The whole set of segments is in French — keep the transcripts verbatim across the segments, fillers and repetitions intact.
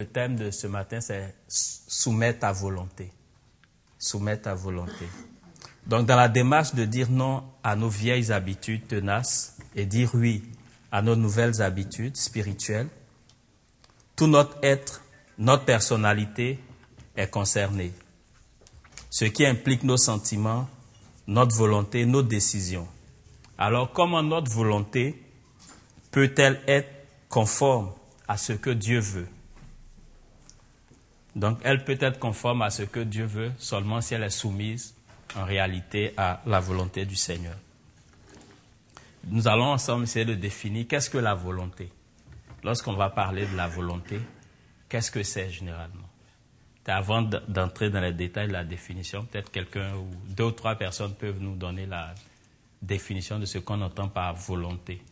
Le thème de ce matin, c'est soumettre ta volonté. Soumettre ta volonté. Donc, dans la démarche de dire non à nos vieilles habitudes tenaces et dire oui à nos nouvelles habitudes spirituelles, tout notre être, notre personnalité est concerné. Ce qui implique nos sentiments, notre volonté, nos décisions. Alors, comment notre volonté peut-elle être conforme à ce que Dieu veut? Donc, elle peut être conforme à ce que Dieu veut seulement si elle est soumise en réalité à la volonté du Seigneur. Nous allons ensemble essayer de définir qu'est-ce que la volonté. Lorsqu'on va parler de la volonté, qu'est-ce que c'est généralement? Avant d'entrer dans les détails de la définition, peut-être quelqu'un ou deux ou trois personnes peuvent nous donner la définition de ce qu'on entend par volonté.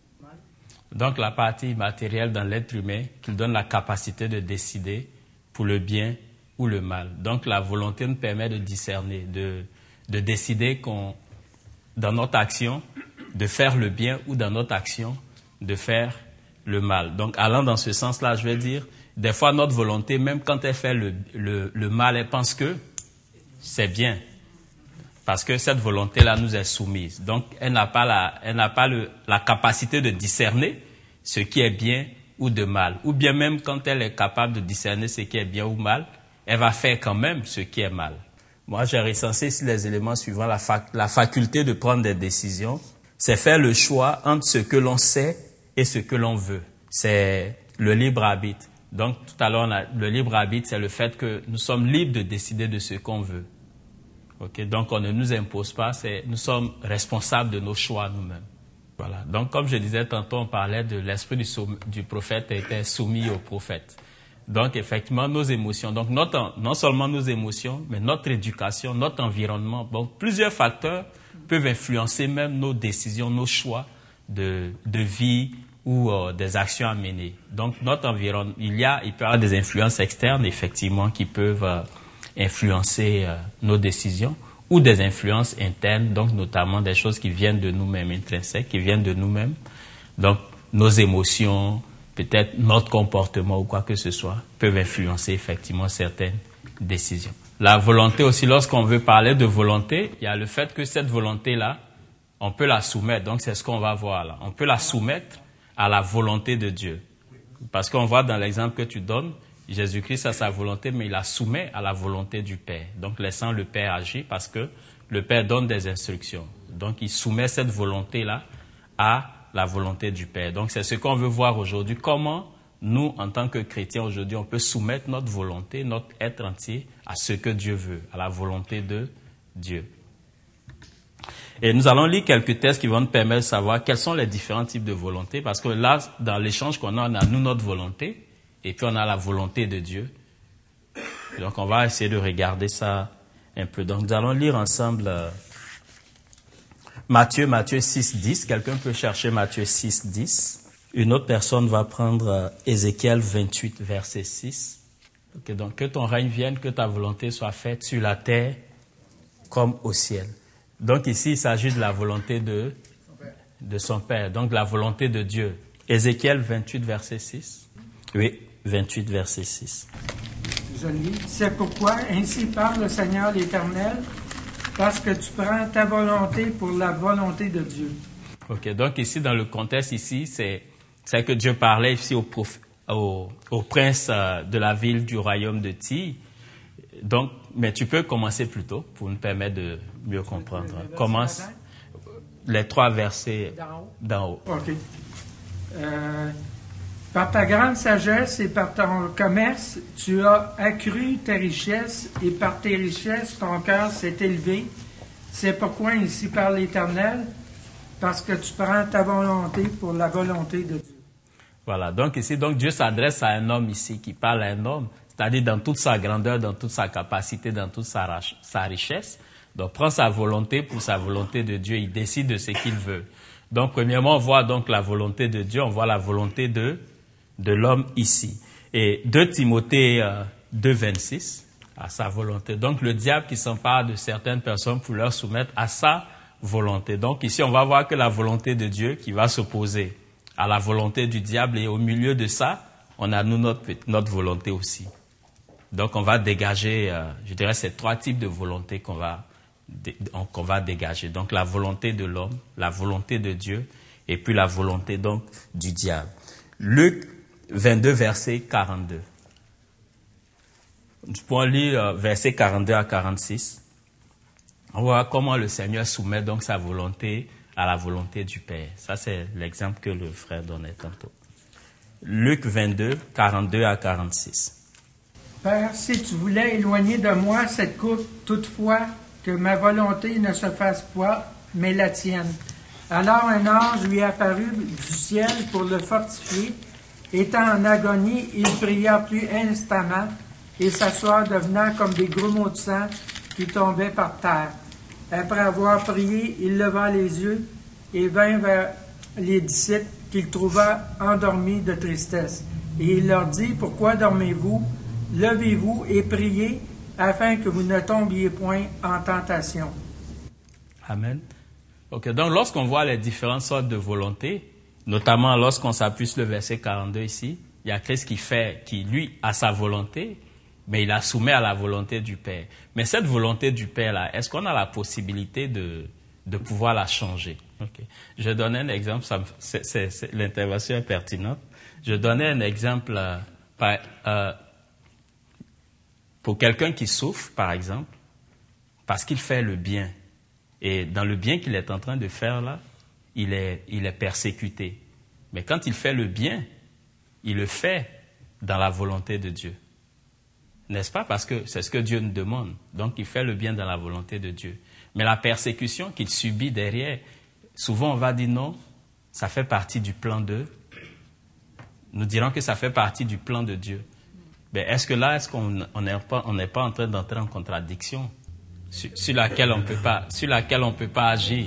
Donc, la partie matérielle dans l'être humain qui donne la capacité de décider pour le bien ou le mal. Donc, la volonté nous permet de discerner, de, de décider qu'on, dans notre action, de faire le bien ou dans notre action, de faire le mal. Donc, allant dans ce sens-là, je vais dire, des fois, notre volonté, même quand elle fait le, le, le mal, elle pense que c'est bien. Parce que cette volonté-là nous est soumise. Donc, elle n'a pas, la, elle n'a pas le, la capacité de discerner ce qui est bien ou de mal. Ou bien même quand elle est capable de discerner ce qui est bien ou mal, elle va faire quand même ce qui est mal. Moi, j'ai recensé ici les éléments suivants. La, fac, la faculté de prendre des décisions, c'est faire le choix entre ce que l'on sait et ce que l'on veut. C'est le libre arbitre. Donc, tout à l'heure, on a, le libre arbitre, c'est le fait que nous sommes libres de décider de ce qu'on veut. Okay? Donc, on ne nous impose pas, c'est, nous sommes responsables de nos choix nous-mêmes. Voilà. Donc, comme je disais tantôt, on parlait de l'esprit du, soum, du prophète était soumis au prophète. Donc, effectivement, nos émotions, donc notre, non seulement nos émotions, mais notre éducation, notre environnement, donc plusieurs facteurs peuvent influencer même nos décisions, nos choix de, de vie ou euh, des actions à mener. Donc, notre environnement, il y a, il peut y avoir des influences externes, effectivement, qui peuvent euh, influencer euh, nos décisions, ou des influences internes, donc notamment des choses qui viennent de nous-mêmes, intrinsèques, qui viennent de nous-mêmes. Donc, nos émotions, peut-être notre comportement ou quoi que ce soit, peuvent influencer effectivement certaines décisions. La volonté aussi, lorsqu'on veut parler de volonté, il y a le fait que cette volonté-là, on peut la soumettre. Donc, c'est ce qu'on va voir là. On peut la soumettre à la volonté de Dieu. Parce qu'on voit dans l'exemple que tu donnes, Jésus-Christ a sa volonté, mais il la soumet à la volonté du Père. Donc, laissant le Père agir parce que le Père donne des instructions. Donc, il soumet cette volonté-là à la volonté du Père. Donc, c'est ce qu'on veut voir aujourd'hui. Comment nous, en tant que chrétiens aujourd'hui, on peut soumettre notre volonté, notre être entier à ce que Dieu veut, à la volonté de Dieu. Et nous allons lire quelques textes qui vont nous permettre de savoir quels sont les différents types de volonté. Parce que là, dans l'échange qu'on a, on a nous notre volonté. Et puis on a la volonté de Dieu. Donc on va essayer de regarder ça un peu. Donc nous allons lire ensemble euh, Matthieu, Matthieu six, dix. Quelqu'un peut chercher Matthieu six, dix. Une autre personne va prendre euh, Ézéchiel vingt-huit, verset six. Okay, donc que ton règne vienne, que ta volonté soit faite sur la terre comme au ciel. Donc ici il s'agit de la volonté de, de son Père. Donc la volonté de Dieu. Ézéchiel vingt-huit, verset six. Oui. vingt-huit, verset six. Je lis. C'est pourquoi, ainsi parle le Seigneur l'Éternel, parce que tu prends ta volonté pour la volonté de Dieu. Ok, donc ici, dans le contexte ici, c'est, c'est que Dieu parlait ici au, prof, au, au prince euh, de la ville du royaume de Tyr. Donc, mais tu peux commencer plus tôt pour nous permettre de mieux comprendre. Commence les trois versets d'en haut. D'en haut. Ok. Euh, Par ta grande sagesse et par ton commerce, tu as accru tes richesses, et par tes richesses, ton cœur s'est élevé. C'est pourquoi ainsi parle l'Éternel, parce que tu prends ta volonté pour la volonté de Dieu. Voilà, donc ici, donc Dieu s'adresse à un homme ici, qui parle à un homme, c'est-à-dire dans toute sa grandeur, dans toute sa capacité, dans toute sa, sa richesse. Donc, prend sa volonté pour sa volonté de Dieu, il décide de ce qu'il veut. Donc, premièrement, on voit donc la volonté de Dieu, on voit la volonté de de l'homme ici. Et deux Timothée euh, deux, vingt-six, à sa volonté. Donc, le diable qui s'empare de certaines personnes pour leur soumettre à sa volonté. Donc, ici, on va voir que la volonté de Dieu qui va s'opposer à la volonté du diable et au milieu de ça, on a nous notre, notre volonté aussi. Donc on va dégager, euh, je dirais, ces trois types de volonté qu'on va, qu'on va dégager. Donc la volonté de l'homme, la volonté de Dieu, et puis la volonté donc du diable. Luc vingt-deux, verset quarante-deux. Nous pouvons lire euh, verset quarante-deux à quarante-six. On voit comment le Seigneur soumet donc sa volonté à la volonté du Père. Ça, c'est l'exemple que le frère donnait tantôt. Luc vingt-deux, quarante-deux à quarante-six. Père, si tu voulais éloigner de moi cette coupe, toutefois que ma volonté ne se fasse pas, mais la tienne. Alors un ange lui apparut du ciel pour le fortifier. Étant en agonie, il pria plus instamment, et sa sueur devenant comme des grumeaux de sang qui tombaient par terre. Après avoir prié, il leva les yeux et vint vers les disciples qu'il trouva endormis de tristesse. Et il leur dit, « Pourquoi dormez-vous? Levez-vous et priez, afin que vous ne tombiez point en tentation. » Amen. Ok, donc lorsqu'on voit les différentes sortes de volontés, notamment lorsqu'on s'appuie sur le verset quarante-deux ici, il y a Christ qui fait, qui lui a sa volonté, mais il la soumet à la volonté du Père. Mais cette volonté du Père-là, est-ce qu'on a la possibilité de, de pouvoir la changer? Okay. Je donnais un exemple, ça, c'est, c'est, c'est, l'intervention est pertinente. Je donnais un exemple euh, par, euh, pour quelqu'un qui souffre, par exemple, parce qu'il fait le bien. Et dans le bien qu'il est en train de faire là, il est, il est persécuté. Mais quand il fait le bien, il le fait dans la volonté de Dieu. N'est-ce pas? Parce que c'est ce que Dieu nous demande. Donc, il fait le bien dans la volonté de Dieu. Mais la persécution qu'il subit derrière, souvent on va dire non, ça fait partie du plan de... Nous dirons que ça fait partie du plan de Dieu. Mais est-ce que là, est-ce qu'on on n'est pas, on n'est pas en train d'entrer en contradiction sur, sur laquelle on peut pas, sur laquelle on peut pas agir?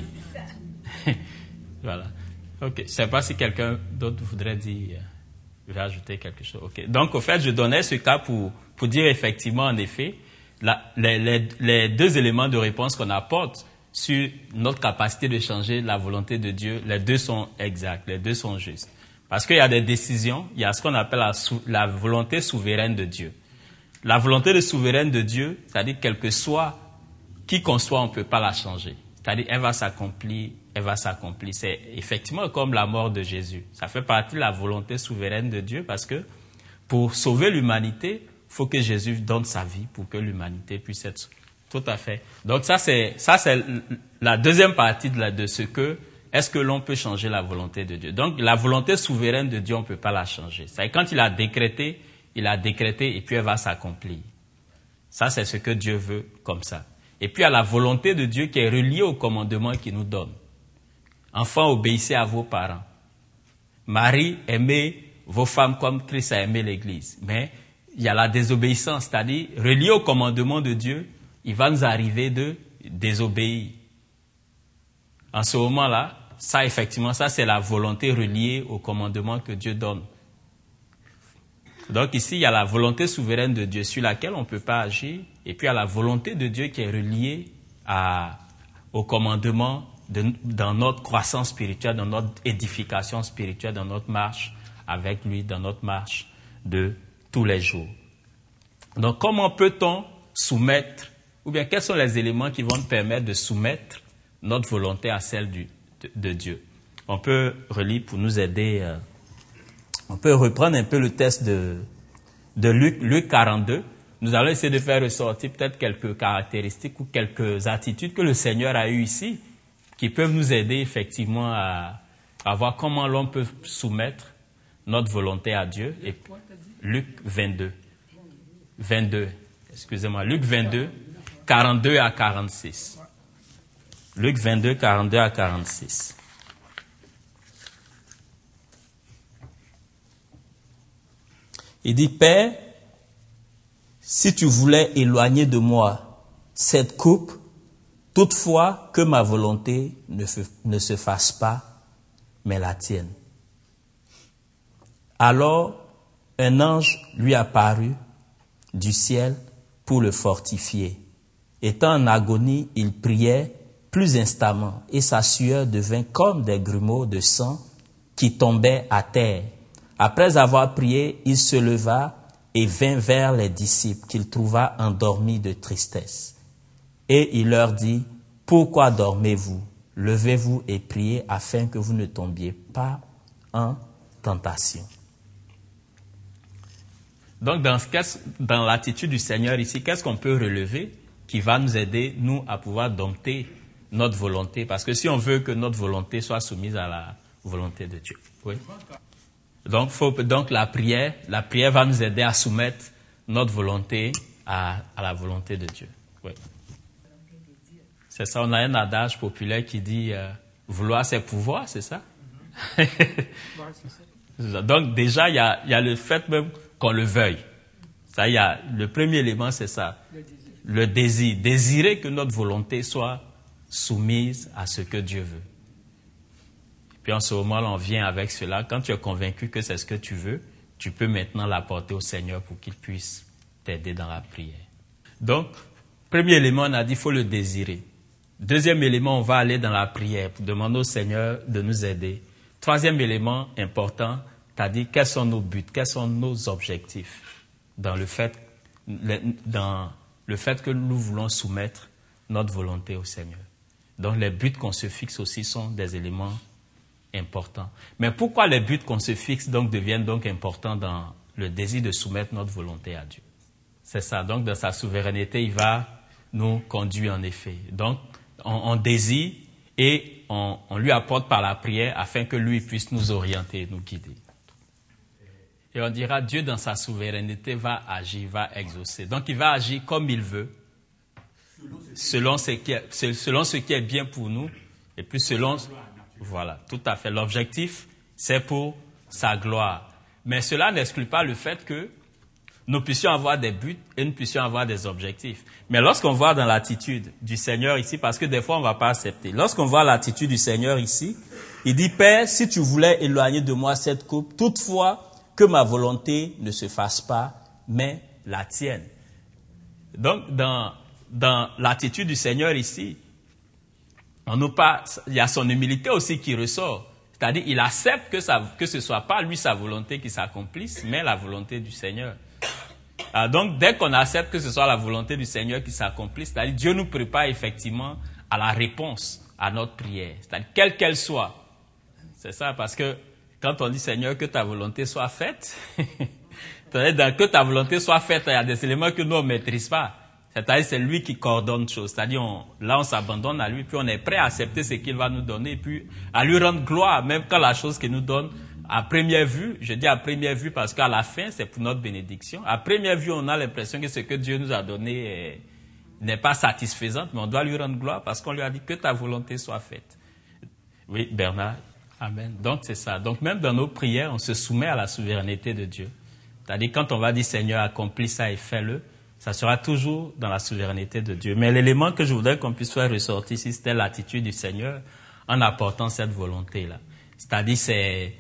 Voilà. Ok. Je ne sais pas si quelqu'un d'autre voudrait dire... Je vais ajouter quelque chose. Okay. Donc, au fait, je donnais ce cas pour, pour dire effectivement, en effet, la, les, les, les deux éléments de réponse qu'on apporte sur notre capacité de changer la volonté de Dieu, les deux sont exacts, les deux sont justes. Parce qu'il y a des décisions, il y a ce qu'on appelle la, la volonté souveraine de Dieu. La volonté de souveraine de Dieu, c'est-à-dire quel que soit qui qu'on soit, on ne peut pas la changer. C'est-à-dire, elle va s'accomplir, elle va s'accomplir. C'est effectivement comme la mort de Jésus. Ça fait partie de la volonté souveraine de Dieu parce que pour sauver l'humanité, il faut que Jésus donne sa vie pour que l'humanité puisse être... Tout à fait. Donc ça, c'est, ça, c'est la deuxième partie de, la, de ce que... Est-ce que l'on peut changer la volonté de Dieu? Donc la volonté souveraine de Dieu, on ne peut pas la changer. C'est-à-dire quand il a décrété, il a décrété et puis elle va s'accomplir. Ça, c'est ce que Dieu veut comme ça. Et puis, il y a la volonté de Dieu qui est reliée au commandement qu'il nous donne. Enfants, obéissez à vos parents. Marie, aimez vos femmes comme Christ a aimé l'Église. Mais il y a la désobéissance, c'est-à-dire, relié au commandement de Dieu, il va nous arriver de désobéir. En ce moment-là, ça, effectivement, ça, c'est la volonté reliée au commandement que Dieu donne. Donc ici, il y a la volonté souveraine de Dieu sur laquelle on ne peut pas agir. Et puis il y a la volonté de Dieu qui est reliée à, au commandement de, dans notre croissance spirituelle, dans notre édification spirituelle, dans notre marche avec lui, dans notre marche de tous les jours. Donc comment peut-on soumettre, ou bien quels sont les éléments qui vont nous permettre de soumettre notre volonté à celle du, de, de Dieu? On peut relire pour nous aider... Euh, On peut reprendre un peu le texte de, de Luc, Luc quarante-deux. Nous allons essayer de faire ressortir peut-être quelques caractéristiques ou quelques attitudes que le Seigneur a eues ici, qui peuvent nous aider effectivement à, à voir comment l'on peut soumettre notre volonté à Dieu. Et Luc vingt-deux. vingt-deux, excusez-moi, Luc vingt-deux, quarante-deux à quarante-six. Luc vingt-deux, quarante-deux à quarante-six. Il dit, Père, si tu voulais éloigner de moi cette coupe, toutefois que ma volonté ne, f- ne se fasse pas, mais la tienne. Alors, un ange lui apparut du ciel pour le fortifier. Étant en agonie, il priait plus instamment, et sa sueur devint comme des grumeaux de sang qui tombaient à terre. Après avoir prié, il se leva et vint vers les disciples qu'il trouva endormis de tristesse. Et il leur dit, « Pourquoi dormez-vous? Levez-vous et priez afin que vous ne tombiez pas en tentation. » Donc, dans, dans l'attitude du Seigneur ici, qu'est-ce qu'on peut relever qui va nous aider, nous, à pouvoir dompter notre volonté? Parce que si on veut que notre volonté soit soumise à la volonté de Dieu. Oui. Donc, faut, donc la prière, la prière va nous aider à soumettre notre volonté à, à la volonté de Dieu. Oui. C'est ça, on a un adage populaire qui dit euh, vouloir c'est pouvoir, c'est ça? Mm-hmm. Donc déjà, il y a, y a le fait même qu'on le veuille. Ça, y a, le premier élément, c'est ça. Le désir. Le désir. Désirer que notre volonté soit soumise à ce que Dieu veut. Puis en ce moment-là, on vient avec cela. Quand tu es convaincu que c'est ce que tu veux, tu peux maintenant l'apporter au Seigneur pour qu'il puisse t'aider dans la prière. Donc, premier élément, on a dit, il faut le désirer. Deuxième élément, on va aller dans la prière pour demander au Seigneur de nous aider. Troisième élément important, tu as dit, quels sont nos buts, quels sont nos objectifs dans le fait, dans le fait que nous voulons soumettre notre volonté au Seigneur. Donc, les buts qu'on se fixe aussi sont des éléments important. Mais pourquoi les buts qu'on se fixe donc deviennent donc importants dans le désir de soumettre notre volonté à Dieu? C'est ça. Donc, dans sa souveraineté, il va nous conduire en effet. Donc, on, on désire et on, on lui apporte par la prière afin que lui puisse nous orienter, nous guider. Et on dira, Dieu dans sa souveraineté va agir, va exaucer. Donc, il va agir comme il veut, selon ce qui est, selon ce qui est bien pour nous et puis selon... Voilà, tout à fait. L'objectif, c'est pour sa gloire. Mais cela n'exclut pas le fait que nous puissions avoir des buts et nous puissions avoir des objectifs. Mais lorsqu'on voit dans l'attitude du Seigneur ici, parce que des fois on ne va pas accepter, lorsqu'on voit l'attitude du Seigneur ici, il dit, Père, si tu voulais éloigner de moi cette coupe, toutefois que ma volonté ne se fasse pas, mais la tienne. Donc, dans, dans l'attitude du Seigneur ici, on nous parle, il y a son humilité aussi qui ressort. C'est-à-dire, il accepte que, ça, que ce ne soit pas lui sa volonté qui s'accomplisse, mais la volonté du Seigneur. Alors donc, dès qu'on accepte que ce soit la volonté du Seigneur qui s'accomplisse, c'est-à-dire Dieu nous prépare effectivement à la réponse à notre prière. C'est-à-dire, quelle qu'elle soit. C'est ça, parce que quand on dit Seigneur, que ta volonté soit faite, que ta volonté soit faite, il y a des éléments que nous on ne maîtrise pas. C'est-à-dire, c'est lui qui coordonne choses. C'est-à-dire, on, là, on s'abandonne à lui, puis on est prêt à accepter ce qu'il va nous donner, puis à lui rendre gloire, même quand la chose qu'il nous donne, à première vue, je dis à première vue parce qu'à la fin, c'est pour notre bénédiction. À première vue, on a l'impression que ce que Dieu nous a donné est, n'est pas satisfaisant, mais on doit lui rendre gloire parce qu'on lui a dit que ta volonté soit faite. Oui, Bernard. Amen. Donc, c'est ça. Donc, même dans nos prières, on se soumet à la souveraineté de Dieu. C'est-à-dire, quand on va dire Seigneur, accomplis ça et fais-le, ça sera toujours dans la souveraineté de Dieu. Mais l'élément que je voudrais qu'on puisse faire ressortir ici, c'était l'attitude du Seigneur en apportant cette volonté-là. C'est-à-dire, c'est...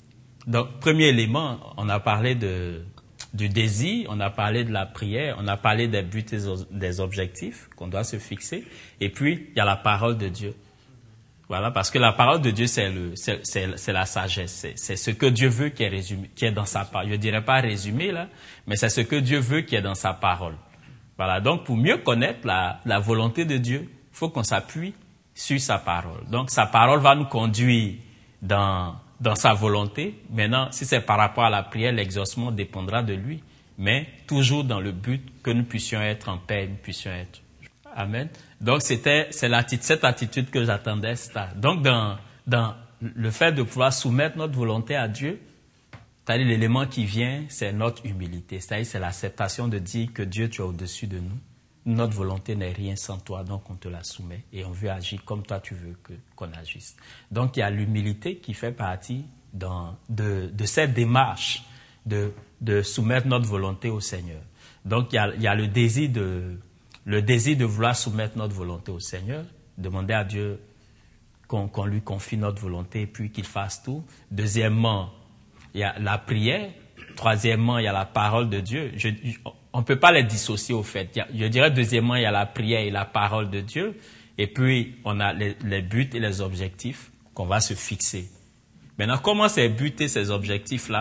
Donc, premier élément, on a parlé de, du désir, on a parlé de la prière, on a parlé des buts et des objectifs qu'on doit se fixer. Et puis, il y a la parole de Dieu. Voilà, parce que la parole de Dieu, c'est, le, c'est, c'est, c'est la sagesse. C'est, c'est ce que Dieu veut qui est, résumé, qui est dans sa parole. Je ne dirais pas résumé, là, mais c'est ce que Dieu veut qui est dans sa parole. Voilà, donc pour mieux connaître la, la volonté de Dieu, il faut qu'on s'appuie sur sa parole. Donc sa parole va nous conduire dans, dans sa volonté. Maintenant, si c'est par rapport à la prière, l'exaucement dépendra de lui, mais toujours dans le but que nous puissions être en paix, nous puissions être. Amen. Donc, c'était, c'est l'attitude, cette attitude que j'attendais. Donc, dans, dans le fait de pouvoir soumettre notre volonté à Dieu, c'est-à-dire l'élément qui vient, c'est notre humilité. C'est-à-dire, c'est l'acceptation de dire que Dieu, tu es au-dessus de nous. Notre volonté n'est rien sans toi, donc on te la soumet et on veut agir comme toi tu veux que, qu'on agisse. Donc, il y a l'humilité qui fait partie dans, de, de cette démarche de, de soumettre notre volonté au Seigneur. Donc, il y a, il y a le désir de... Le désir de vouloir soumettre notre volonté au Seigneur, demander à Dieu qu'on, qu'on lui confie notre volonté et puis qu'il fasse tout. Deuxièmement, il y a la prière. Troisièmement, il y a la parole de Dieu. Je, on ne peut pas les dissocier au fait. Je dirais deuxièmement, il y a la prière et la parole de Dieu. Et puis, on a les, les buts et les objectifs qu'on va se fixer. Maintenant, comment ces buts et ces objectifs-là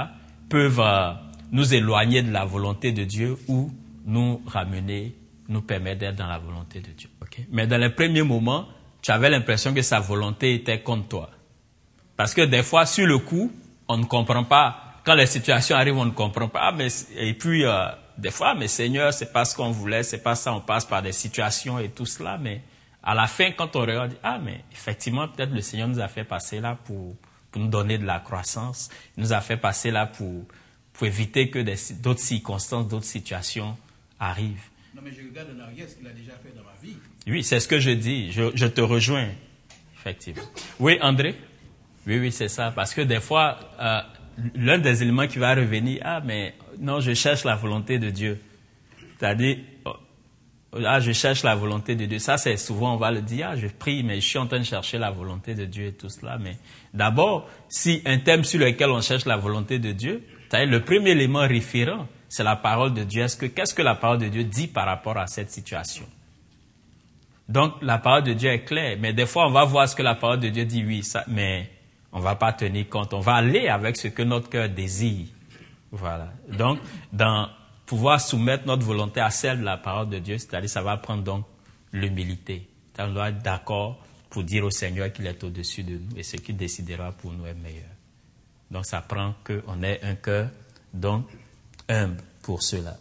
peuvent euh, nous éloigner de la volonté de Dieu ou nous ramener, nous permettre d'être dans la volonté de Dieu. Okay? Mais dans les premiers moments, tu avais l'impression que sa volonté était contre toi. Parce que des fois, sur le coup, on ne comprend pas. Quand les situations arrivent, on ne comprend pas. Ah, mais, et puis, euh, des fois, mais Seigneur, c'est pas ce qu'on voulait, c'est pas ça, on passe par des situations et tout cela. Mais à la fin, quand on regarde, ah, mais effectivement, peut-être le Seigneur nous a fait passer là pour, pour nous donner de la croissance. Il nous a fait passer là pour, pour éviter que des, d'autres circonstances, d'autres situations arrivent. Non, mais je regarde en arrière ce qu'il a déjà fait dans ma vie. Oui, c'est ce que je dis. Je, je te rejoins, effectivement. Oui, André? Oui, oui, c'est ça. Parce que des fois, euh, l'un des éléments qui va revenir, ah, mais non, je cherche la volonté de Dieu. C'est-à-dire, oh, ah, je cherche la volonté de Dieu. Ça, c'est souvent, on va le dire, ah, je prie, mais je suis en train de chercher la volonté de Dieu et tout cela. Mais d'abord, si un thème sur lequel on cherche la volonté de Dieu, c'est-à-dire le premier élément référent, c'est la parole de Dieu. Est-ce que, qu'est-ce que la parole de Dieu dit par rapport à cette situation? Donc, la parole de Dieu est claire. Mais des fois, on va voir ce que la parole de Dieu dit, oui, ça, mais on ne va pas tenir compte. On va aller avec ce que notre cœur désire. Voilà. Donc, dans pouvoir soumettre notre volonté à celle de la parole de Dieu, c'est-à-dire ça va prendre donc l'humilité. On doit être d'accord pour dire au Seigneur qu'il est au-dessus de nous et ce qu'il décidera pour nous est meilleur. Donc, ça prend qu'on ait un cœur donc humble pour cela.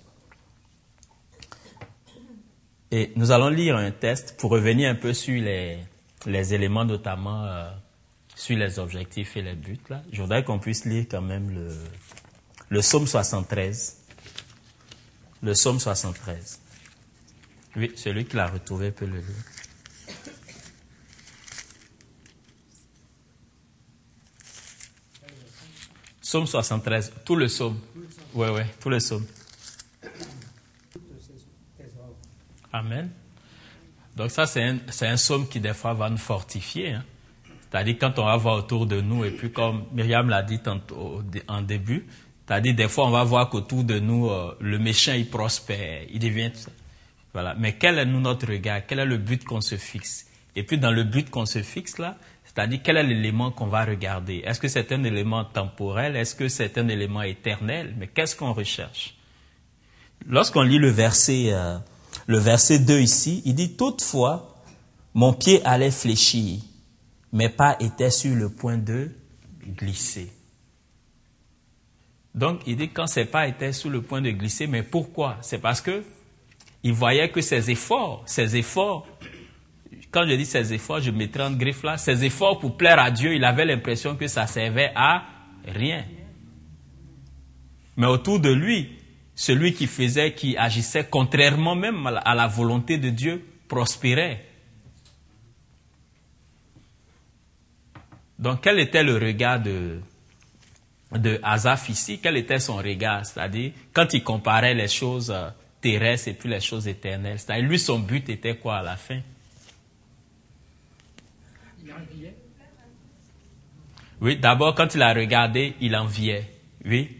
Et nous allons lire un texte pour revenir un peu sur les, les éléments, notamment euh, sur les objectifs et les buts. Là. Je voudrais qu'on puisse lire quand même le, le psaume soixante-treize. Le psaume soixante-treize. Oui, celui qui l'a retrouvé peut le lire. Psaume soixante-treize, tout le psaume. Oui, oui, tout le psaume. Amen. Donc ça, c'est un, c'est un psaume qui, des fois, va nous fortifier. Hein. C'est-à-dire, quand on va voir autour de nous, et puis comme Myriam l'a dit tantôt, en début, c'est-à-dire, des fois, on va voir qu'autour de nous, euh, le méchant, il prospère, il devient tout ça. Voilà. Mais quel est nous, notre regard? Quel est le but qu'on se fixe? Et puis, dans le but qu'on se fixe, là, c'est-à-dire, quel est l'élément qu'on va regarder? Est-ce que c'est un élément temporel? Est-ce que c'est un élément éternel? Mais qu'est-ce qu'on recherche? Lorsqu'on lit le verset... Euh, Le verset deux ici, il dit « Toutefois, mon pied allait fléchir, mes pas étaient sur le point de glisser. » Donc, il dit quand ses pas étaient sur le point de glisser, mais pourquoi? C'est parce que il voyait que ses efforts, ses efforts, quand je dis ses efforts, je mettrai en griffe là, ses efforts pour plaire à Dieu, il avait l'impression que ça servait à rien. Mais autour de lui, celui qui faisait, qui agissait contrairement même à la volonté de Dieu, prospérait. Donc, quel était le regard de, de Asaph ici? Quel était son regard? C'est-à-dire, quand il comparait les choses terrestres et puis les choses éternelles, c'est-à-dire, lui, son but était quoi à la fin? Il enviait. Oui, d'abord, quand il a regardé, il enviait. Oui.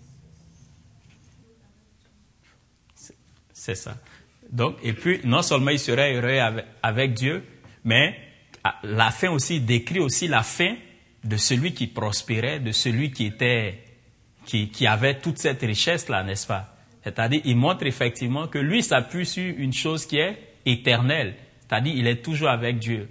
C'est ça. Donc, et puis, non seulement il serait heureux avec, avec Dieu, mais la fin aussi, il décrit aussi la fin de celui qui prospérait, de celui qui était, qui, qui avait toute cette richesse-là, n'est-ce pas? C'est-à-dire, il montre effectivement que lui s'appuie sur une chose qui est éternelle. C'est-à-dire, il est toujours avec Dieu.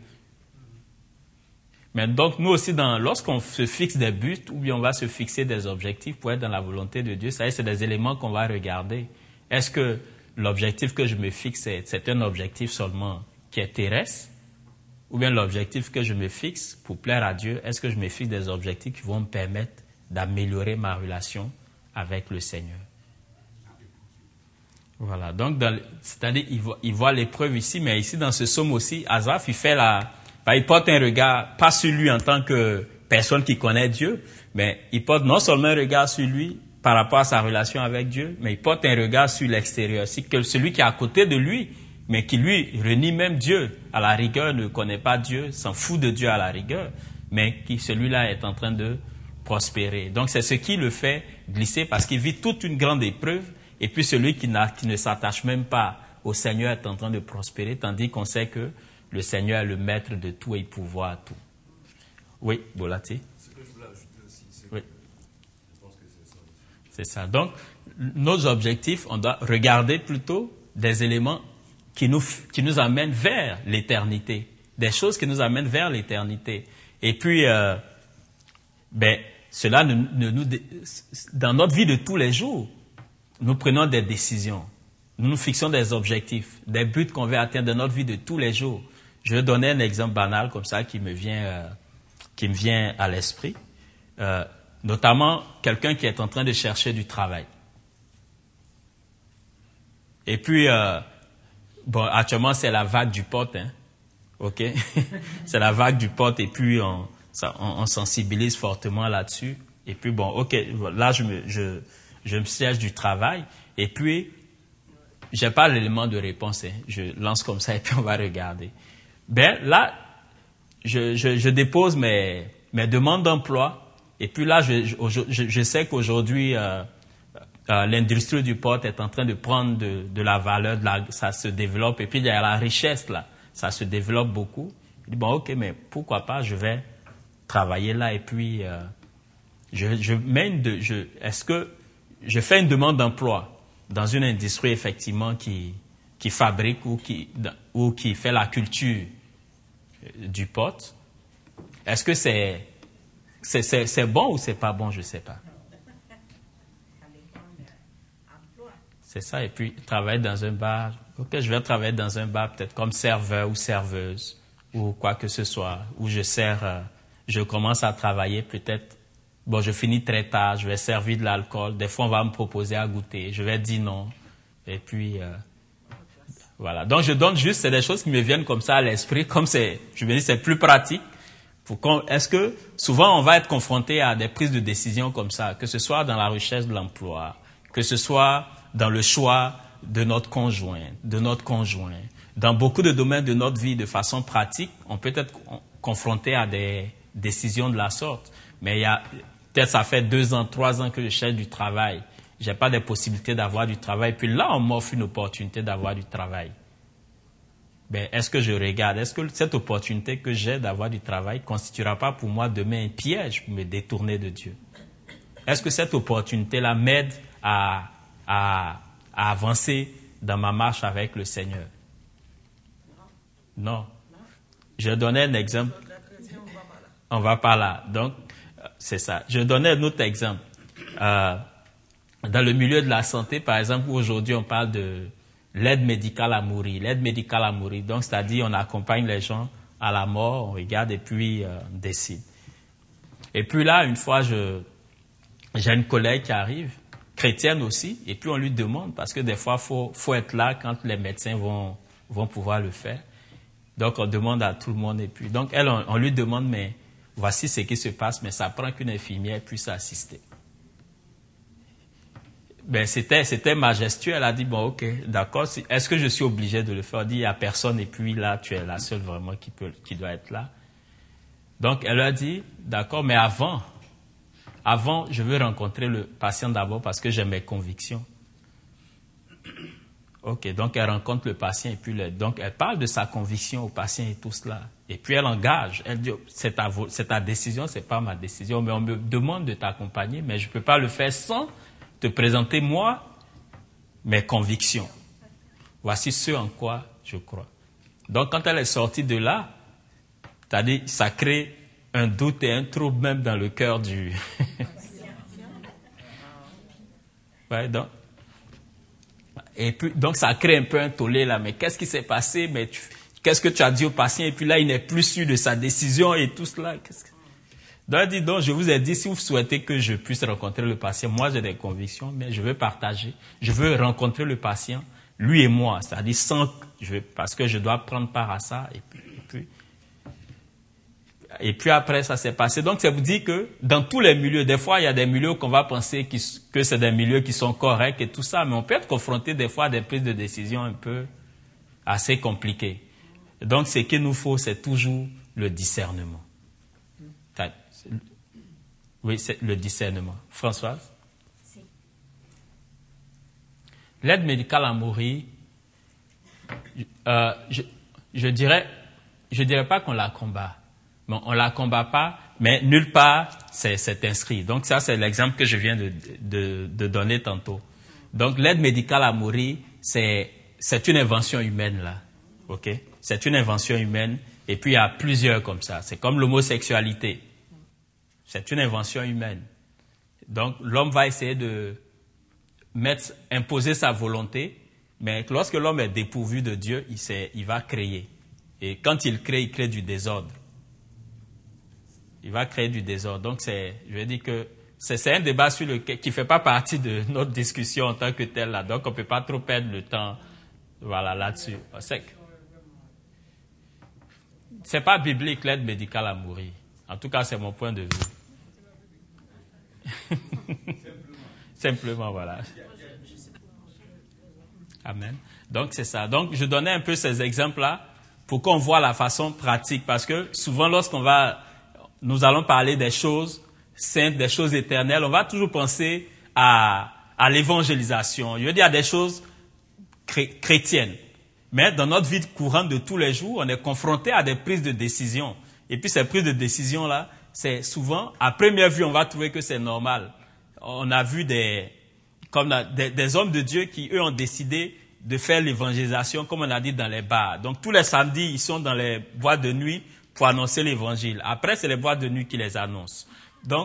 Mais donc, nous aussi, dans, lorsqu'on se fixe des buts, ou bien on va se fixer des objectifs pour être dans la volonté de Dieu, ça y est, c'est des éléments qu'on va regarder. Est-ce que l'objectif que je me fixe, c'est, c'est un objectif seulement qui est terrestre? Ou bien l'objectif que je me fixe pour plaire à Dieu, est-ce que je me fixe des objectifs qui vont me permettre d'améliorer ma relation avec le Seigneur? Voilà, donc, dans, c'est-à-dire, il voit, il voit l'épreuve ici, mais ici, dans ce psaume aussi, Asaph, il fait la, il porte un regard, pas sur lui en tant que personne qui connaît Dieu, mais il porte non seulement un regard sur lui, par rapport à sa relation avec Dieu, mais il porte un regard sur l'extérieur. C'est que celui qui est à côté de lui, mais qui lui renie même Dieu, à la rigueur, ne connaît pas Dieu, s'en fout de Dieu à la rigueur, mais qui celui-là est en train de prospérer. Donc c'est ce qui le fait glisser parce qu'il vit toute une grande épreuve, et puis celui qui, n'a, qui ne s'attache même pas au Seigneur est en train de prospérer, tandis qu'on sait que le Seigneur est le maître de tout et il pourvoit à tout. Oui, Bolati? Ce que je voulais ajouter aussi, c'est oui. que je pense que c'est ça. C'est ça. Donc, nos objectifs, on doit regarder plutôt des éléments qui nous, qui nous amènent vers l'éternité. Des choses qui nous amènent vers l'éternité. Et puis, euh, ben, cela, ne, ne, nous, dans notre vie de tous les jours, nous prenons des décisions. Nous nous fixons des objectifs, des buts qu'on veut atteindre dans notre vie de tous les jours. Je vais donner un exemple banal comme ça qui me vient, euh, qui me vient à l'esprit. Euh, notamment, quelqu'un qui est en train de chercher du travail. Et puis, euh, bon, actuellement, c'est la vague du pote, hein. OK? C'est la vague du pote et puis on, ça, on, on sensibilise fortement là-dessus. Et puis, bon, OK, là, je me, je, je me cherche du travail. Et puis, j'ai pas l'élément de réponse, hein. Je lance comme ça et puis on va regarder. Ben, là, je, je, je dépose mes, mes demandes d'emploi. Et puis là, je, je, je, je sais qu'aujourd'hui, euh, euh, l'industrie du pot est en train de prendre de, de la valeur, de la, ça se développe. Et puis, il y a la richesse, là. Ça se développe beaucoup. Je dis, bon, OK, mais pourquoi pas, je vais travailler là. Et puis, euh, je, je mets une de, je, est-ce que je fais une demande d'emploi dans une industrie, effectivement, qui, qui fabrique ou qui, ou qui fait la culture du pot? Est-ce que c'est, c'est, c'est, c'est bon ou c'est pas bon? Je ne sais pas. C'est ça. Et puis, travailler dans un bar. OK, je vais travailler dans un bar, peut-être comme serveur ou serveuse, ou quoi que ce soit, où je sers, euh, je commence à travailler, peut-être, bon, je finis très tard, je vais servir de l'alcool. Des fois, on va me proposer à goûter. Je vais dire non. Et puis, euh, voilà. Donc, je donne juste, c'est des choses qui me viennent comme ça à l'esprit, comme c'est, je me dis, c'est plus pratique. Pour qu'on, est-ce que, souvent, on va être confronté à des prises de décision comme ça, que ce soit dans la recherche de l'emploi, que ce soit dans le choix de notre conjoint, de notre conjoint. Dans beaucoup de domaines de notre vie, de façon pratique, on peut être confronté à des décisions de la sorte. Mais il y a, peut-être ça fait deux ans, trois ans que je cherche du travail. J'ai pas des possibilités d'avoir du travail. Puis là, on m'offre une opportunité d'avoir du travail. Ben, est-ce que je regarde? Est-ce que cette opportunité que j'ai d'avoir du travail ne constituera pas pour moi demain un piège pour me détourner de Dieu? Est-ce que cette opportunité-là m'aide à, à, à avancer dans ma marche avec le Seigneur? Non. Je donnais un exemple. On va pas là. Donc, c'est ça. Je donnais un autre exemple. Euh, dans le milieu de la santé, par exemple, où aujourd'hui on parle de l'aide médicale à mourir. L'aide médicale à mourir. Donc, c'est-à-dire, on accompagne les gens à la mort, on regarde et puis euh, on décide. Et puis là, une fois, je, j'ai une collègue qui arrive, chrétienne aussi, et puis on lui demande, parce que des fois, il faut, faut être là quand les médecins vont, vont pouvoir le faire. Donc, on demande à tout le monde. Et puis, donc, elle, on, on lui demande, mais voici ce qui se passe, mais ça prend qu'une infirmière puisse assister. Ben, c'était, c'était majestueux. Elle a dit, bon, OK, d'accord. Est-ce que je suis obligé de le faire? Elle dit, il n'y a personne. Et puis là, tu es la seule vraiment qui peut, qui doit être là. Donc, elle a dit, d'accord, mais avant, avant, je veux rencontrer le patient d'abord parce que j'ai mes convictions. OK, donc elle rencontre le patient et puis le, donc elle parle de sa conviction au patient et tout cela. Et puis elle engage. Elle dit, c'est ta, c'est ta décision, c'est pas ma décision, mais on me demande de t'accompagner, mais je peux pas le faire sans te présenter moi mes convictions. Voici ce en quoi je crois. Donc quand elle est sortie de là, c'est-à-dire ça crée un doute et un trouble même dans le cœur du. Ouais, donc. Et puis, donc, ça crée un peu un tollé là. Mais qu'est-ce qui s'est passé? Mais tu, qu'est-ce que tu as dit au patient? Et puis là, il n'est plus sûr de sa décision et tout cela. Qu'est-ce que... Donc, dit, donc, je vous ai dit, si vous souhaitez que je puisse rencontrer le patient, moi, j'ai des convictions, mais je veux partager. Je veux rencontrer le patient, lui et moi. C'est-à-dire sans, je veux, parce que je dois prendre part à ça. Et puis, et puis, et puis après, ça s'est passé. Donc, ça vous dit que dans tous les milieux, des fois, il y a des milieux qu'on va penser qui, que c'est des milieux qui sont corrects et tout ça, mais on peut être confronté des fois à des prises de décision un peu assez compliquées. Donc, ce qu'il nous faut, c'est toujours le discernement. Oui, c'est le discernement. Françoise? L'aide médicale à mourir, euh, je, je dirais, je dirais pas qu'on la combat. Bon, on la combat pas, mais nulle part c'est, c'est inscrit. Donc ça, c'est l'exemple que je viens de, de, de donner tantôt. Donc l'aide médicale à mourir, c'est, c'est une invention humaine là. Ok? C'est une invention humaine et puis il y a plusieurs comme ça. C'est comme l'homosexualité. C'est une invention humaine. Donc l'homme va essayer de mettre, imposer sa volonté, mais lorsque l'homme est dépourvu de Dieu, il, sait, il va créer. Et quand il crée, il crée du désordre. Il va créer du désordre. Donc, c'est, je veux dire que c'est, c'est un débat sur lequel, qui ne fait pas partie de notre discussion en tant que telle là. Donc, on ne peut pas trop perdre le temps, voilà, là-dessus. C'est, c'est pas biblique, l'aide médicale à mourir. En tout cas, c'est mon point de vue. Simplement, voilà. Amen. Donc, c'est ça. Donc, je donnais un peu ces exemples-là pour qu'on voit la façon pratique. Parce que souvent, lorsqu'on va... Nous allons parler des choses saintes, des choses éternelles. On va toujours penser à, à l'évangélisation. Je veux dire, à des choses chré- chrétiennes. Mais dans notre vie courante de tous les jours, on est confronté à des prises de décision. Et puis ces prises de décision-là, c'est souvent, à première vue, on va trouver que c'est normal. On a vu des, comme la, des, des hommes de Dieu qui, eux, ont décidé de faire l'évangélisation, comme on a dit, dans les bars. Donc tous les samedis, ils sont dans les boîtes de nuit pour annoncer l'évangile. Après, c'est les boîtes de nuit qui les annoncent. Donc,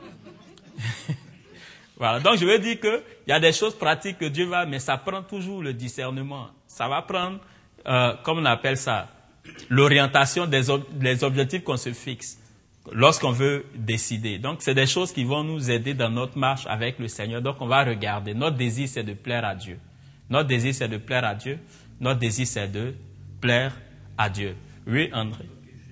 voilà. Donc, je veux dire que il y a des choses pratiques que Dieu va, mais ça prend toujours le discernement. Ça va prendre, euh, comme on appelle ça, l'orientation des, ob- des objectifs qu'on se fixe lorsqu'on veut décider. Donc, c'est des choses qui vont nous aider dans notre marche avec le Seigneur. Donc, on va regarder. Notre désir, c'est de plaire à Dieu. Notre désir, c'est de plaire à Dieu. Notre désir, c'est de plaire à Dieu. Oui, André?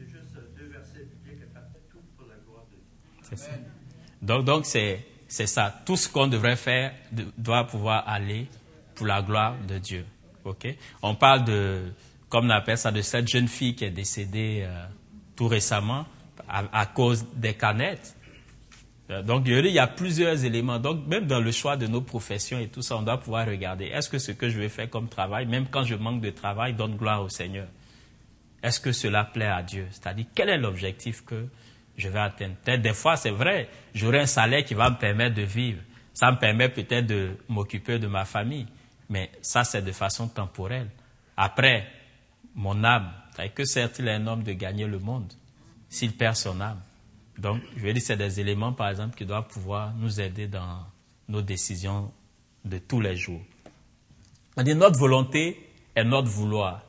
C'est ça. Donc, donc c'est, c'est ça. Tout ce qu'on devrait faire de, doit pouvoir aller pour la gloire de Dieu. Okay? On parle de, comme on appelle ça, de cette jeune fille qui est décédée euh, tout récemment à, à cause des canettes. Donc, il y a plusieurs éléments. Donc, même dans le choix de nos professions et tout ça, on doit pouvoir regarder. Est-ce que ce que je vais faire comme travail, même quand je manque de travail, donne gloire au Seigneur? Est-ce que cela plaît à Dieu? C'est-à-dire, quel est l'objectif que je vais atteindre? Peut-être des fois, c'est vrai, j'aurai un salaire qui va me permettre de vivre. Ça me permet peut-être de m'occuper de ma famille. Mais ça, c'est de façon temporelle. Après, mon âme, c'est-à-dire que sert-il à un homme de gagner le monde s'il perd son âme? Donc, je veux dire, c'est des éléments, par exemple, qui doivent pouvoir nous aider dans nos décisions de tous les jours. On dit, notre volonté est notre vouloir.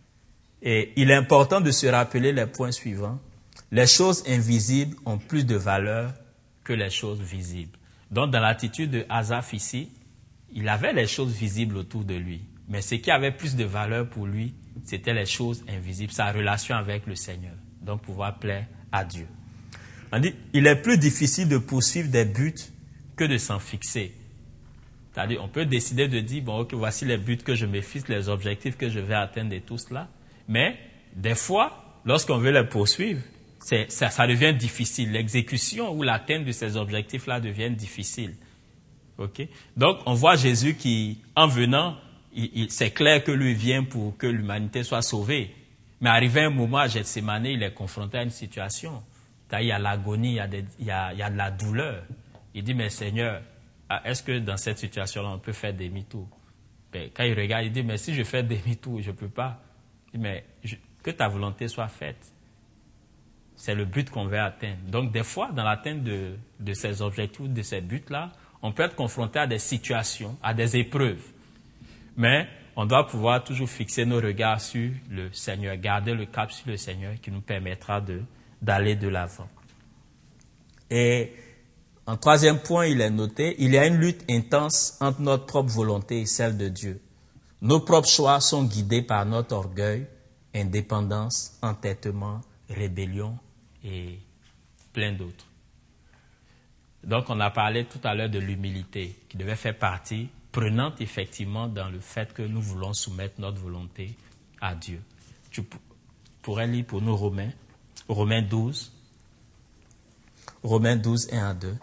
Et il est important de se rappeler les points suivants. Les choses invisibles ont plus de valeur que les choses visibles. Donc, dans l'attitude de Asaph ici, il avait les choses visibles autour de lui. Mais ce qui avait plus de valeur pour lui, c'était les choses invisibles, sa relation avec le Seigneur. Donc, pouvoir plaire à Dieu. On dit, il est plus difficile de poursuivre des buts que de s'en fixer. C'est-à-dire, on peut décider de dire, bon, ok, voici les buts que je me fixe, les objectifs que je vais atteindre et tout cela. Mais, des fois, lorsqu'on veut les poursuivre, c'est, ça, ça devient difficile. L'exécution ou l'atteinte de ces objectifs-là devient difficile. Ok? Donc, on voit Jésus qui, en venant, il, il, c'est clair que lui vient pour que l'humanité soit sauvée. Mais arrivé un moment à Gethsémani, il est confronté à une situation. Il y a l'agonie, il y a, des, il, y a, il y a de la douleur. Il dit, mais Seigneur, est-ce que dans cette situation-là, on peut faire demi-tour? Ben, quand il regarde, il dit, mais si je fais demi-tour, je ne peux pas. Il dit, mais je, que ta volonté soit faite. C'est le but qu'on veut atteindre. Donc, des fois, dans l'atteinte de, de ces objectifs, de ces buts-là, on peut être confronté à des situations, à des épreuves. Mais on doit pouvoir toujours fixer nos regards sur le Seigneur, garder le cap sur le Seigneur qui nous permettra de d'aller de l'avant. Et en troisième point, il est noté, il y a une lutte intense entre notre propre volonté et celle de Dieu. Nos propres choix sont guidés par notre orgueil, indépendance, entêtement, rébellion et plein d'autres. Donc, on a parlé tout à l'heure de l'humilité qui devait faire partie prenante effectivement dans le fait que nous voulons soumettre notre volonté à Dieu. Tu pourrais lire pour nous Romains, Romains douze, Romains douze, un à deux.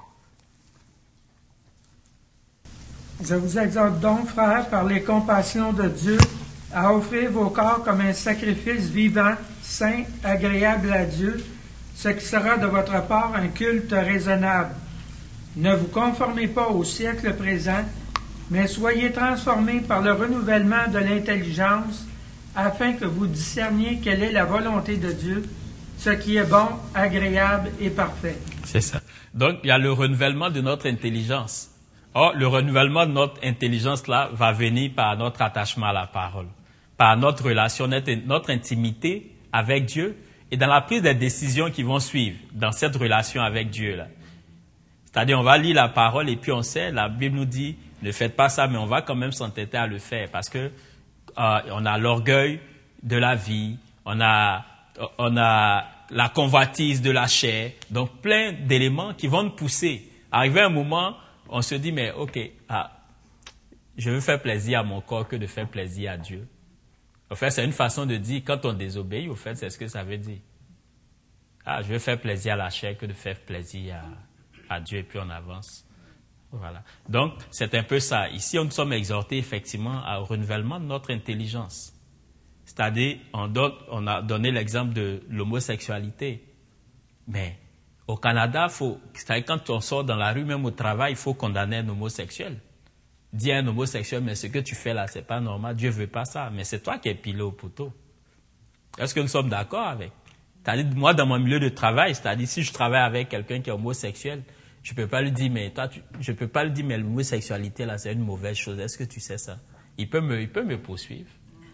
Je vous exhorte donc, frères, par les compassions de Dieu, à offrir vos corps comme un sacrifice vivant, saint, agréable à Dieu. ce qui sera de votre part un culte raisonnable. Ne vous conformez pas au siècle présent, mais soyez transformés par le renouvellement de l'intelligence, afin que vous discerniez quelle est la volonté de Dieu, ce qui est bon, agréable et parfait. C'est ça. Donc, il y a le renouvellement de notre intelligence. Or, le renouvellement de notre intelligence, là, va venir par notre attachement à la parole, par notre relation, notre, notre intimité avec Dieu et dans la prise des décisions qui vont suivre dans cette relation avec Dieu, là. C'est-à-dire, on va lire la parole et puis on sait, la Bible nous dit, ne faites pas ça, mais on va quand même s'entêter à le faire parce que euh, on a l'orgueil de la vie, on a, on a la convoitise de la chair, donc plein d'éléments qui vont nous pousser. Arrivé à un moment, on se dit, mais ok, ah, je veux faire plaisir à mon corps que de faire plaisir à Dieu. En fait, c'est une façon de dire, quand on désobéit, au fait, c'est ce que ça veut dire. Ah, je veux faire plaisir à la chair que de faire plaisir à, à Dieu, et puis on avance. Voilà. Donc, c'est un peu ça. Ici, nous sommes exhortés effectivement au renouvellement de notre intelligence. C'est-à-dire, on, donne, on a donné l'exemple de l'homosexualité. Mais au Canada, faut, c'est-à-dire quand on sort dans la rue, même au travail, il faut condamner un homosexuel. Dire à un homosexuel, mais ce que tu fais là, c'est pas normal, Dieu veut pas ça. Mais c'est toi qui es pilé au poteau. Est-ce que nous sommes d'accord avec? C'est-à-dire, moi, dans mon milieu de travail, c'est-à-dire, si je travaille avec quelqu'un qui est homosexuel, je peux pas lui dire, mais toi, tu, je peux pas lui dire, mais l'homosexualité là, c'est une mauvaise chose. Est-ce que tu sais ça? Il peut me, il peut me poursuivre.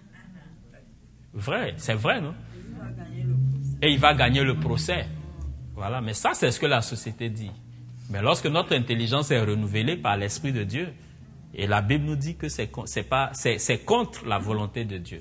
Vrai, c'est vrai, non? Et il va gagner le procès. Voilà, mais ça, c'est ce que la société dit. Mais lorsque notre intelligence est renouvelée par l'Esprit de Dieu, et la Bible nous dit que c'est, c'est, pas, c'est, c'est contre la volonté de Dieu.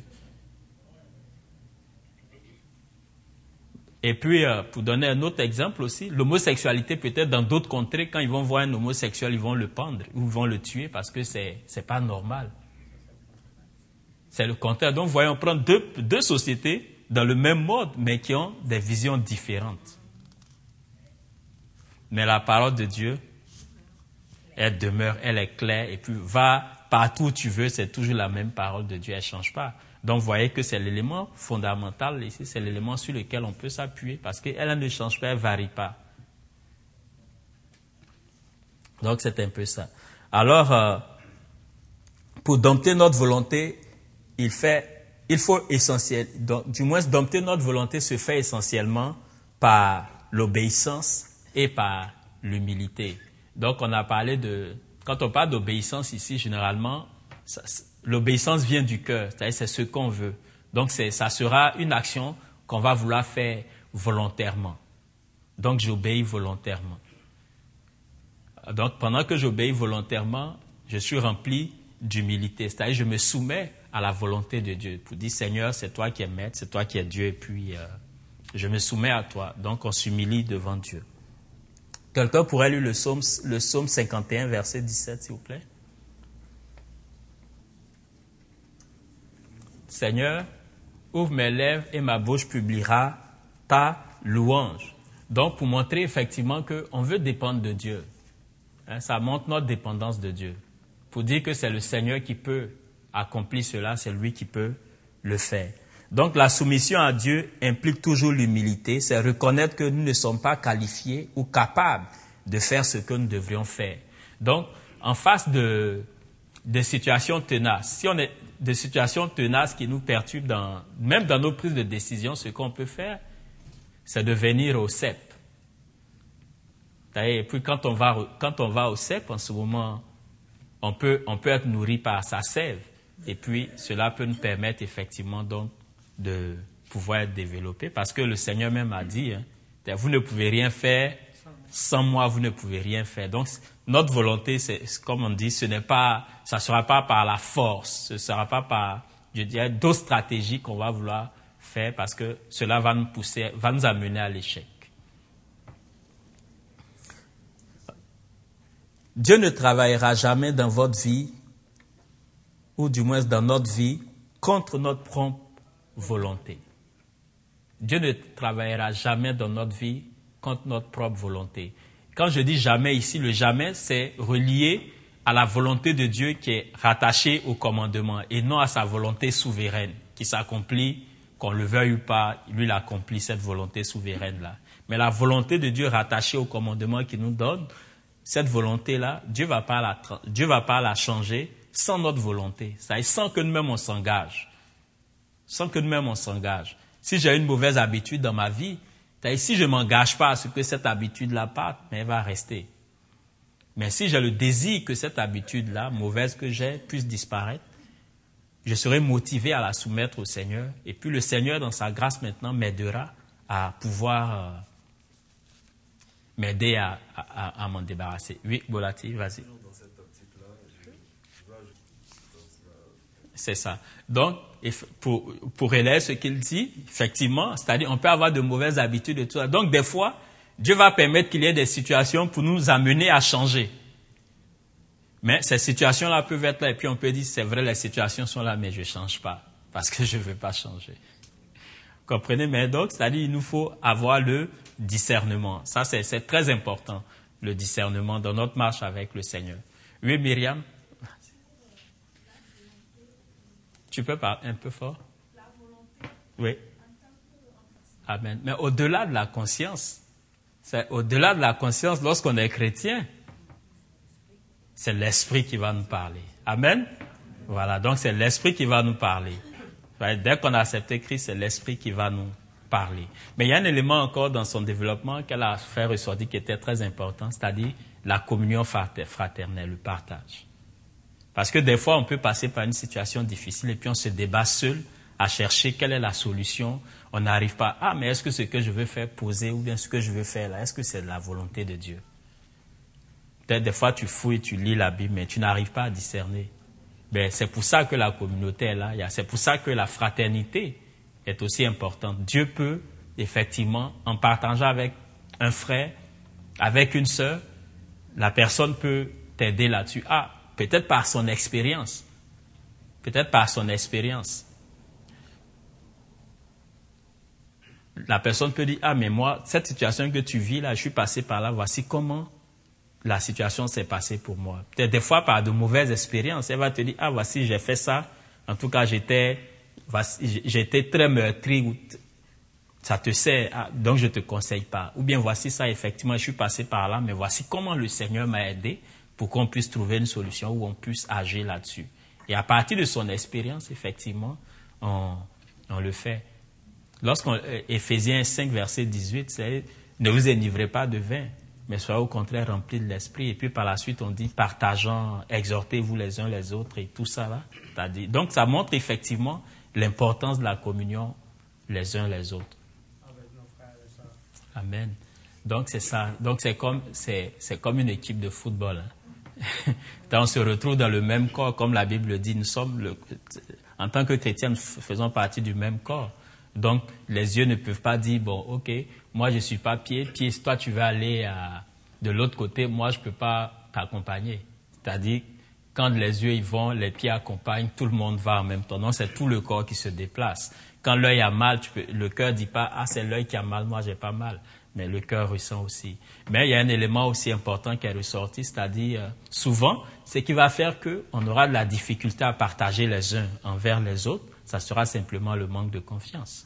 Et puis, euh, pour donner un autre exemple aussi, l'homosexualité peut-être dans d'autres contrées, quand ils vont voir un homosexuel, ils vont le pendre ou ils vont le tuer parce que c'est, c'est pas normal. C'est le contraire. Donc, voyons, on prend deux, deux sociétés dans le même mode, mais qui ont des visions différentes. Mais la parole de Dieu, elle demeure, elle est claire, et puis va partout où tu veux, c'est toujours la même parole de Dieu, elle ne change pas. Donc, vous voyez que c'est l'élément fondamental ici, c'est l'élément sur lequel on peut s'appuyer, parce qu'elle ne change pas, elle ne varie pas. Donc, c'est un peu ça. Alors, euh, pour dompter notre volonté, il, fait, il faut essentiel, donc, du moins, dompter notre volonté se fait essentiellement par l'obéissance et par l'humilité. Donc, on a parlé de... Quand on parle d'obéissance ici, généralement, ça, l'obéissance vient du cœur, c'est-à-dire c'est ce qu'on veut. Donc, c'est, ça sera une action qu'on va vouloir faire volontairement. Donc, j'obéis volontairement. Donc, pendant que j'obéis volontairement, je suis rempli d'humilité, c'est-à-dire je me soumets à la volonté de Dieu. Pour dire, Seigneur, c'est toi qui es maître, c'est toi qui es Dieu, et puis euh, je me soumets à toi. Donc, on s'humilie devant Dieu. Quelqu'un pourrait lire le psaume, le psaume cinquante et un, verset dix-sept, s'il vous plaît. Seigneur, ouvre mes lèvres et ma bouche publiera ta louange. Donc, pour montrer effectivement qu'on veut dépendre de Dieu. Hein, ça montre notre dépendance de Dieu. Pour dire que c'est le Seigneur qui peut accomplir cela, c'est lui qui peut le faire. Donc, la soumission à Dieu implique toujours l'humilité, c'est reconnaître que nous ne sommes pas qualifiés ou capables de faire ce que nous devrions faire. Donc, en face de, de situations tenaces, si on est de situations tenaces qui nous perturbent, dans, même dans nos prises de décision, ce qu'on peut faire, c'est de venir au C E P. Et puis, quand on va, quand on va au C E P, en ce moment, on peut, on peut être nourri par sa sève. Et puis, cela peut nous permettre effectivement donc de pouvoir être développé, parce que le Seigneur même a dit, hein, vous ne pouvez rien faire, sans moi vous ne pouvez rien faire. Donc notre volonté, c'est comme on dit, ce n'est pas, ça ne sera pas par la force, ce ne sera pas par, je dirais, d'autres stratégies qu'on va vouloir faire, parce que cela va nous pousser, va nous amener à l'échec. Dieu ne travaillera jamais dans votre vie, ou du moins dans notre vie, contre notre propre volonté. Dieu ne travaillera jamais dans notre vie contre notre propre volonté. Quand je dis jamais ici, le jamais, c'est relié à la volonté de Dieu qui est rattachée au commandement et non à sa volonté souveraine qui s'accomplit qu'on le veuille ou pas, lui, il accomplit cette volonté souveraine-là. Mais la volonté de Dieu rattachée au commandement qu'il nous donne, cette volonté-là, Dieu va pas la, Dieu va pas la changer sans notre volonté. C'est-à-dire sans que nous-mêmes on s'engage. Sans que nous-mêmes on s'engage. Si j'ai une mauvaise habitude dans ma vie, c'est-à-dire si je ne m'engage pas à ce que cette habitude-là parte, mais elle va rester. Mais si j'ai le désir que cette habitude-là, mauvaise que j'ai, puisse disparaître, je serai motivé à la soumettre au Seigneur. Et puis le Seigneur, dans sa grâce maintenant, m'aidera à pouvoir euh, m'aider à, à, à m'en débarrasser. Oui, Bolati, vas-y. C'est ça. Donc, pour, pour relayer ce qu'il dit, effectivement, c'est-à-dire on peut avoir de mauvaises habitudes et tout ça. Donc, des fois, Dieu va permettre qu'il y ait des situations pour nous amener à changer. Mais ces situations-là peuvent être là et puis on peut dire, c'est vrai, les situations sont là, mais je ne change pas parce que je ne veux pas changer. Comprenez? Mais donc, c'est-à-dire il nous faut avoir le discernement. Ça, c'est, c'est très important, le discernement dans notre marche avec le Seigneur. Oui, Myriam? Tu peux parler un peu fort? Oui. Amen. Mais au-delà de la conscience, c'est au-delà de la conscience, lorsqu'on est chrétien, c'est l'Esprit qui va nous parler. Amen. Voilà, donc c'est l'Esprit qui va nous parler. Dès qu'on a accepté Christ, c'est l'Esprit qui va nous parler. Mais il y a un élément encore dans son développement qu'elle a fait ressortir qui était très important, c'est-à-dire la communion fraternelle, le partage. Parce que des fois, on peut passer par une situation difficile et puis on se débat seul à chercher quelle est la solution. On n'arrive pas, ah, mais est-ce que ce que je veux faire poser ou bien ce que je veux faire là, est-ce que c'est de la volonté de Dieu? Peut-être des fois, tu fouilles, tu lis la Bible, mais tu n'arrives pas à discerner. Ben, c'est pour ça que la communauté est là. C'est pour ça que la fraternité est aussi importante. Dieu peut, effectivement, en partageant avec un frère, avec une sœur, la personne peut t'aider là-dessus. Ah, peut-être par son expérience. Peut-être par son expérience. La personne peut dire, ah, mais moi, cette situation que tu vis là, je suis passé par là, voici comment la situation s'est passée pour moi. Peut-être des fois par de mauvaises expériences, elle va te dire, ah, voici, j'ai fait ça. En tout cas, j'étais, voici, j'étais très meurtri. Ça te sert, ah, donc je ne te conseille pas. Ou bien, voici ça, effectivement, je suis passé par là, mais voici comment le Seigneur m'a aidé pour qu'on puisse trouver une solution où on puisse agir là-dessus. Et à partir de son expérience, effectivement, on, on le fait. Lorsqu'on, Éphésiens cinq, verset dix-huit, c'est « Ne vous enivrez pas de vin, mais soyez au contraire remplis de l'esprit. » Et puis par la suite, on dit « Partageant, exhortez-vous les uns les autres » et tout ça là. C'est-à-dire, donc ça montre effectivement l'importance de la communion les uns les autres. Avec nos frères et sœurs. Amen. Donc c'est ça. Donc c'est comme, c'est, c'est comme une équipe de football. Hein. On se retrouve dans le même corps, comme la Bible dit. Nous sommes, le, en tant que chrétiens, nous faisons partie du même corps. Donc, les yeux ne peuvent pas dire, bon, ok, moi je ne suis pas pied, pied, toi tu vas aller à, de l'autre côté, moi je ne peux pas t'accompagner. C'est-à-dire, quand les yeux y vont, les pieds accompagnent, tout le monde va en même temps. Donc, c'est tout le corps qui se déplace. Quand l'œil a mal, tu peux, le cœur ne dit pas, ah, c'est l'œil qui a mal, moi j'ai pas mal. Mais le cœur ressent aussi. Mais il y a un élément aussi important qui est ressorti, c'est-à-dire, euh, souvent, ce qui va faire qu'on aura de la difficulté à partager les uns envers les autres, ça sera simplement le manque de confiance.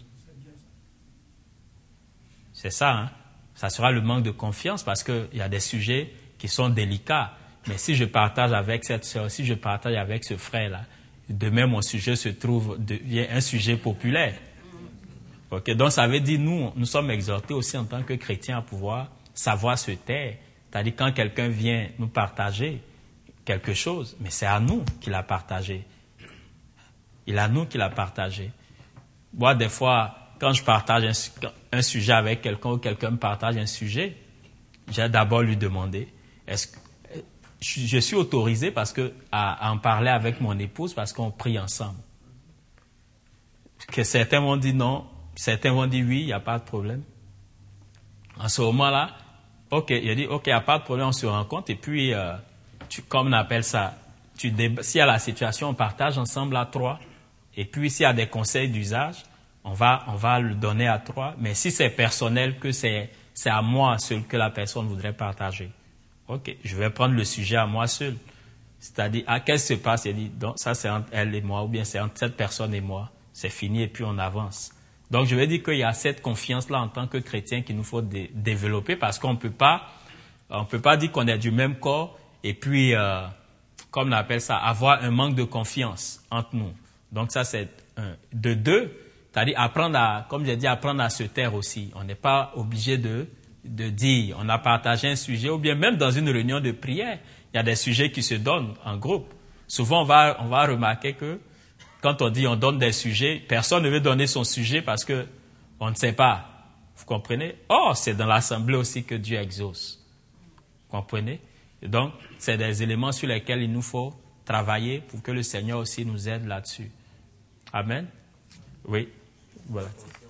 C'est ça, hein. Ça sera le manque de confiance parce qu'il y a des sujets qui sont délicats. Mais si je partage avec cette sœur, si je partage avec ce frère-là, demain mon sujet se trouve, devient un sujet populaire. Okay? Donc ça veut dire, nous, nous sommes exhortés aussi en tant que chrétiens à pouvoir savoir se taire. C'est-à-dire quand quelqu'un vient nous partager quelque chose, mais c'est à nous qu'il a partagé. Il a nous qu'il a partagé. Moi, des fois, quand je partage un, un sujet avec quelqu'un ou quelqu'un me partage un sujet, j'ai d'abord lui demandé, est-ce que je, je suis autorisé parce que, à, à en parler avec mon épouse parce qu'on prie ensemble. Que certains vont dire non, certains vont dire oui, il n'y a pas de problème. En ce moment-là, ok, il a dit, ok, il n'y a pas de problème, on se rencontre et puis, euh, tu, comme on appelle ça, tu déba- s'il y a la situation, on partage ensemble à trois. Et puis, s'il y a des conseils d'usage, on va, on va le donner à trois. Mais si c'est personnel, que c'est, c'est à moi seul que la personne voudrait partager. Ok, je vais prendre le sujet à moi seul. C'est-à-dire, ah, qu'est-ce qui se passe? Il dit, donc, ça c'est entre elle et moi, ou bien c'est entre cette personne et moi. c'est fini et puis on avance. Donc, je veux dire qu'il y a cette confiance-là en tant que chrétien qu'il nous faut dé- développer parce qu'on ne peut pas, on peut pas dire qu'on est du même corps et puis, euh, comme on appelle ça, avoir un manque de confiance entre nous. Donc, ça, c'est un. De deux, c'est-à-dire apprendre à, comme j'ai dit, apprendre à se taire aussi. On n'est pas obligé de, de dire, on a partagé un sujet ou bien même dans une réunion de prière, il y a des sujets qui se donnent en groupe. Souvent, on va, on va remarquer que quand on dit on donne des sujets, personne ne veut donner son sujet parce que on ne sait pas. Vous comprenez? Or, c'est dans l'assemblée aussi que Dieu exauce. Vous comprenez? Et donc, c'est des éléments sur lesquels il nous faut travailler pour que le Seigneur aussi nous aide là-dessus. Amen? Oui. Voilà.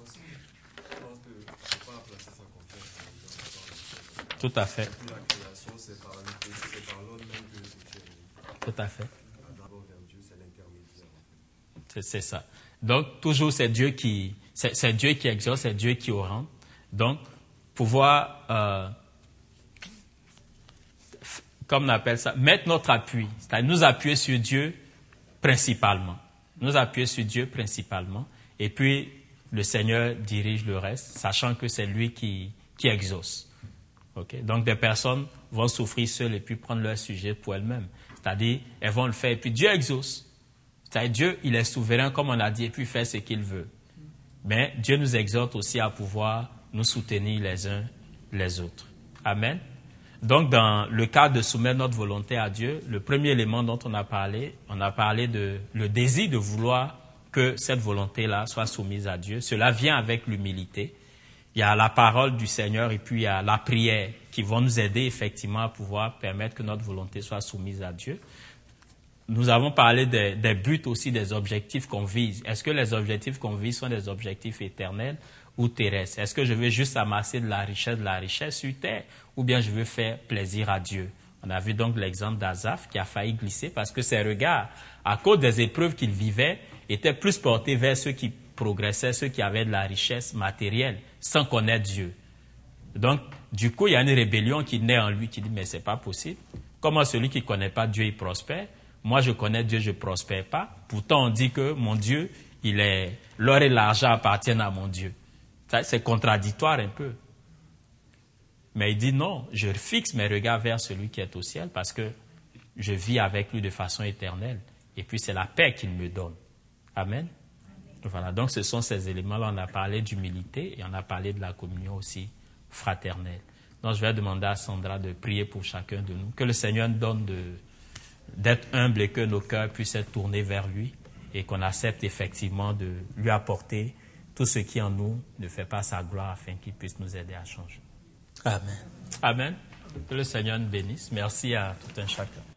Tout à fait. Tout à fait. C'est, c'est ça. Donc, toujours, c'est Dieu qui, c'est, c'est Dieu qui exauce, c'est Dieu qui oriente. Donc, pouvoir, euh, f- comme on appelle ça, mettre notre appui, c'est-à-dire nous appuyer sur Dieu principalement. Nous appuyer sur Dieu principalement. Et puis, le Seigneur dirige le reste, sachant que c'est lui qui, qui exauce. Okay? Donc, des personnes vont souffrir seules et puis prendre leur sujet pour elles-mêmes. C'est-à-dire, elles vont le faire et puis Dieu exauce. C'est-à-dire, Dieu, il est souverain, comme on a dit, et puis il fait ce qu'il veut. Mais Dieu nous exhorte aussi à pouvoir nous soutenir les uns les autres. Amen. Donc, dans le cadre de soumettre notre volonté à Dieu, le premier élément dont on a parlé, on a parlé de le désir de vouloir que cette volonté-là soit soumise à Dieu. Cela vient avec l'humilité. Il y a la parole du Seigneur et puis il y a la prière qui vont nous aider effectivement à pouvoir permettre que notre volonté soit soumise à Dieu. Nous avons parlé des, des buts aussi, des objectifs qu'on vise. Est-ce que les objectifs qu'on vise sont des objectifs éternels ou terrestres? Est-ce que je veux juste amasser de la richesse, de la richesse sur terre, ou bien je veux faire plaisir à Dieu? On a vu donc l'exemple d'Azaph qui a failli glisser parce que ses regards, à cause des épreuves qu'il vivait, étaient plus portés vers ceux qui progressaient, ceux qui avaient de la richesse matérielle, sans connaître Dieu. Donc, du coup, il y a une rébellion qui naît en lui, qui dit, mais c'est pas possible. Comment celui qui ne connaît pas Dieu, il prospère? Moi, je connais Dieu, je ne prospère pas. Pourtant, on dit que mon Dieu, il est, l'or et l'argent appartiennent à mon Dieu. Ça, c'est contradictoire un peu. Mais il dit non, je fixe mes regards vers celui qui est au ciel parce que je vis avec lui de façon éternelle. Et puis, c'est la paix qu'il me donne. Amen. Voilà, donc ce sont ces éléments-là. On a parlé d'humilité et on a parlé de la communion aussi fraternelle. Donc, je vais demander à Sandra de prier pour chacun de nous. Que le Seigneur nous donne de... d'être humble et que nos cœurs puissent être tournés vers lui et qu'on accepte effectivement de lui apporter tout ce qui en nous ne fait pas sa gloire afin qu'il puisse nous aider à changer. Amen. Amen. Que le Seigneur nous bénisse. Merci à tout un chacun.